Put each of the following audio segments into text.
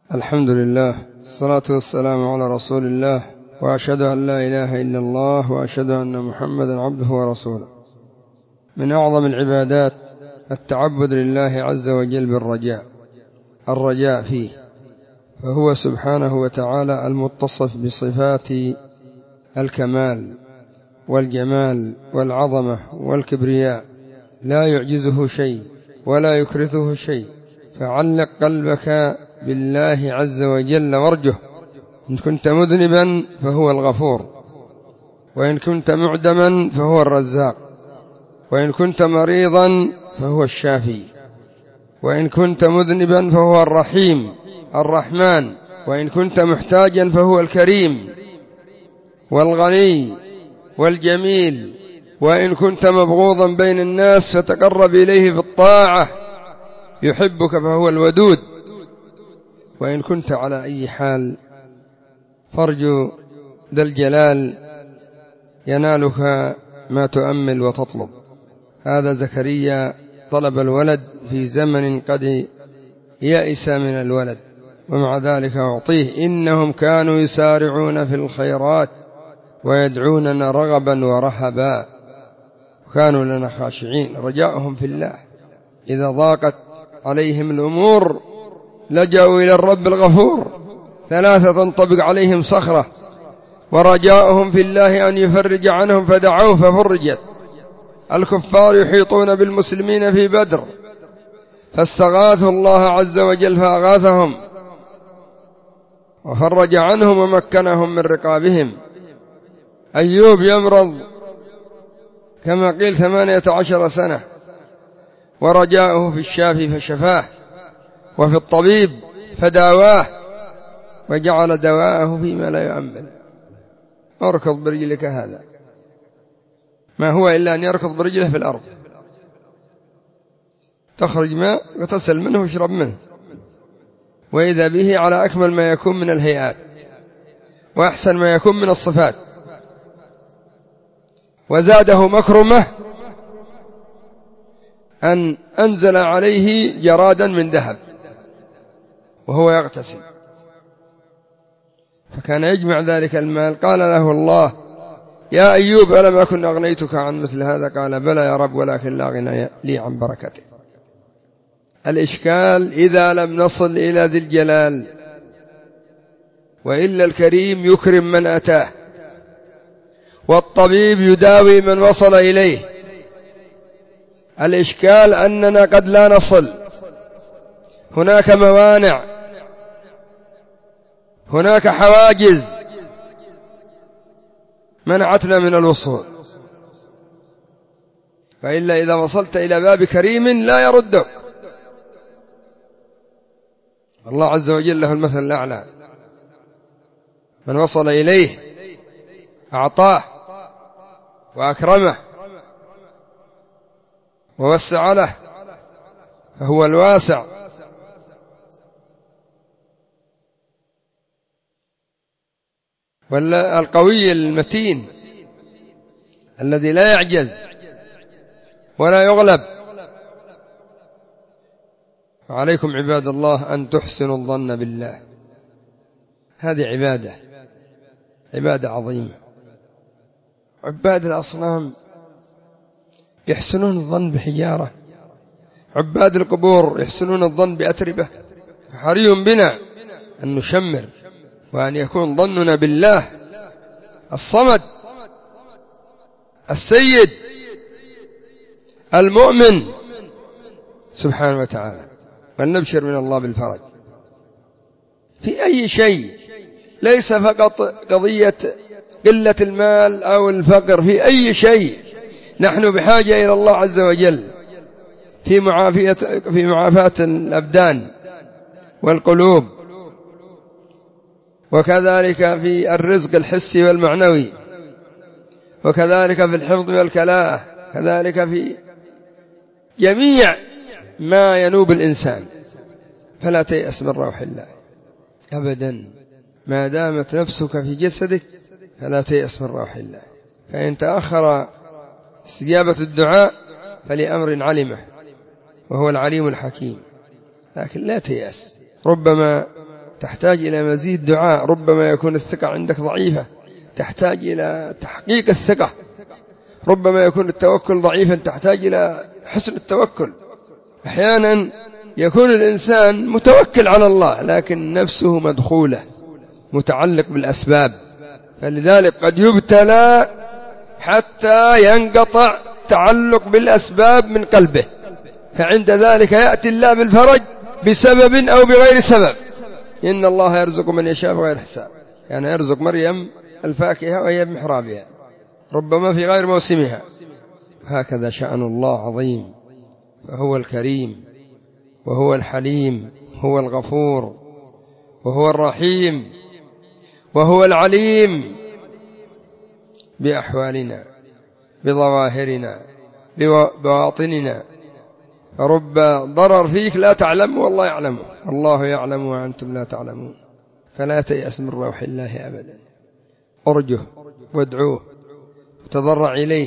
الحمد لله، الصلاة والسلام على رسول الله، وأشهد أن لا إله إلا الله، وأشهد أن محمدا عبده ورسوله. من أعظم العبادات التعبد لله عز وجل بالرجاء، الرجاء فيه، فهو سبحانه وتعالى المتصف بصفات الكمال والجمال والعظمة والكبرياء، لا يعجزه شيء ولا يكرثه شيء، فعلق قلبك بالله عز وجل وارجه. إن كنت مذنبا فهو الغفور، وإن كنت معدما فهو الرزاق، وإن كنت مريضا فهو الشافي، وإن كنت مذنبا فهو الرحيم الرحمن، وإن كنت محتاجا فهو الكريم والغني والجميل، وإن كنت مبغوضا بين الناس فتقرب إليه بالطاعة يحبك فهو الودود، وإن كنت على أي حال فارجو ذا الجلال ينالك ما تؤمل وتطلب. هذا زكريا طلب الولد في زمن قد يئس من الولد، ومع ذلك أعطيه. إنهم كانوا يسارعون في الخيرات ويدعوننا رغبا ورهبا، كانوا لنا خاشعين. رجاؤهم في الله، إذا ضاقت عليهم الأمور لجأوا إلى الرب الغفور. ثلاثة تنطبق عليهم صخرة، ورجاؤهم في الله أن يفرج عنهم فدعوه ففرجت. الكفار يحيطون بالمسلمين في بدر فاستغاثوا الله عز وجل فأغاثهم وفرج عنهم ومكنهم من رقابهم. أيوب يمرض كما قيل 18 سنة، ورجاؤه في الشافي فشفاه، وفي الطبيب فداواه، وجعل دواءه فيما لا يؤمل. اركض برجلك، هذا ما هو إلا أن يركض برجله في الأرض، تخرج ماء وتسل منه واشرب منه، وإذا به على أكمل ما يكون من الهيئات وأحسن ما يكون من الصفات. وزاده مكرمة أن أنزل عليه جرادا من ذهب وهو يغتسل، فكان يجمع ذلك المال. قال له الله: يا أيوب ألم أكن أغنيتك عن مثل هذا؟ قال: بلى يا رب، ولكن لا غنى لي عن بركته. الإشكال إذا لم نصل إلى ذي الجلال، وإلا الكريم يكرم من أتاه، والطبيب يداوي من وصل إليه. الإشكال أننا قد لا نصل، هناك موانع، هناك حواجز منعتنا من الوصول. فإلا إذا وصلت إلى باب كريم لا يردك. الله عز وجل له المثل الأعلى، من وصل إليه أعطاه وأكرمه ووسع له، فهو الواسع. والقوي المتين الذي لا يعجز ولا يغلب. وعليكم عباد الله أن تحسنوا الظن بالله، هذه عبادة عظيمة. عباد الأصنام يحسنون الظن بحجارة، عباد القبور يحسنون الظن بأتربة. حري بنا أن نشمر وأن يكون ظننا بالله الصمد السيد المؤمن سبحانه وتعالى، ونبشر من الله بالفرج في أي شيء، ليس فقط قضية قلة المال أو الفقر. في أي شيء نحن بحاجة إلى الله عز وجل في معافاة الأبدان والقلوب، وكذلك في الرزق الحسي والمعنوي، وكذلك في الحفظ والكلاءة، كذلك في جميع ما ينوب الإنسان. فلا تيأس من روح الله أبدا، ما دامت نفسك في جسدك فلا تيأس من روح الله. فإن تأخر استجابة الدعاء فلأمر علمه، وهو العليم الحكيم، لكن لا تيأس. ربما تحتاج إلى مزيد دعاء، ربما يكون الثقة عندك ضعيفة تحتاج إلى تحقيق الثقة، ربما يكون التوكل ضعيفا تحتاج إلى حسن التوكل. أحيانا يكون الإنسان متوكل على الله لكن نفسه مدخولة متعلق بالأسباب، فلذلك قد يبتلى حتى ينقطع تعلق بالأسباب من قلبه، فعند ذلك يأتي الله بالفرج بسبب أو بغير سبب. إن الله يرزق من يشاء بغير حساب، يعني يرزق مريم الفاكهة وهي بمحرابها ربما في غير موسمها. هكذا شأن الله عظيم، فهو الكريم وهو الحليم، هو الغفور وهو الرحيم وهو العليم بأحوالنا بظواهرنا ببواطننا. فرب ضرر فيك لا تعلم والله يعلمه، الله يعلم وأنتم لا تعلمون، فلا تيأس من روح الله أبدا. أرجه وادعوه وتضرع إليه.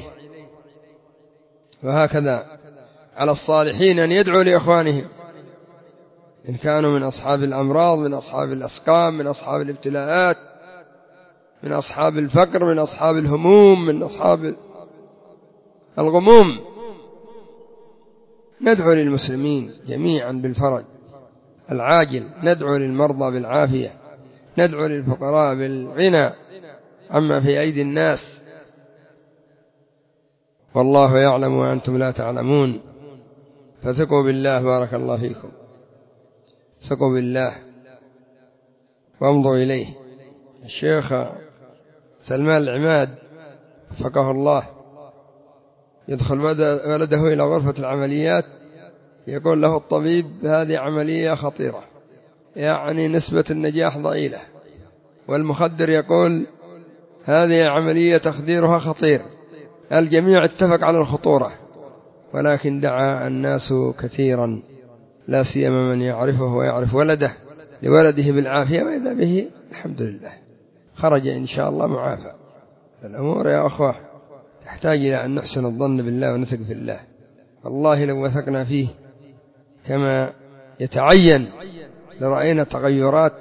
وهكذا على الصالحين أن يدعوا لإخوانهم إن كانوا من أصحاب الأمراض، من أصحاب الأسقام، من أصحاب الابتلاءات، من أصحاب الفقر، من أصحاب الهموم، من أصحاب الغموم. ندعو للمسلمين جميعا بالفرج العاجل، ندعو للمرضى بالعافية، ندعو للفقراء بالغنى عما في أيدي الناس. والله يعلم وأنتم لا تعلمون، فثقوا بالله. بارك الله فيكم. ثقوا بالله وامضوا إليه. الشيخ سلمان العماد وفقه الله يدخل ولده إلى غرفة العمليات، يقول له الطبيب هذه عملية خطيرة، يعني نسبة النجاح ضئيلة، والمخدر يقول هذه عملية تخديرها خطير. الجميع اتفق على الخطورة، ولكن دعا الناس كثيرا لا سيما من يعرفه ويعرف ولده لولده بالعافية، وإذا به الحمد لله خرج إن شاء الله معافى. الأمور يا أخوة تحتاج إلى أن نحسن الظن بالله ونثق في الله. والله لو وثقنا فيه كما يتعين لرأينا تغيرات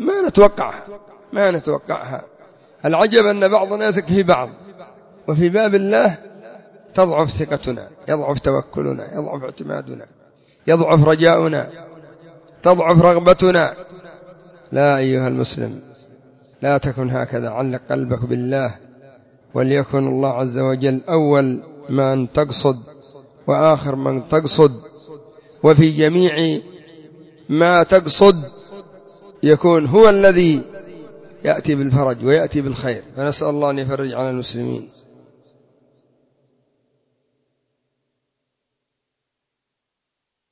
ما نتوقعها. العجب أن بعضنا يثق في بعض، وفي باب الله تضعف ثقتنا، يضعف توكلنا، يضعف اعتمادنا، يضعف رجاؤنا، تضعف رغبتنا. لا أيها المسلم، لا تكن هكذا، علق قلبك بالله، وليكن الله عز وجل أول من تقصد وآخر من تقصد، وفي جميع ما تقصد يكون هو الذي يأتي بالفرج ويأتي بالخير. فنسأل الله أن يفرج على المسلمين.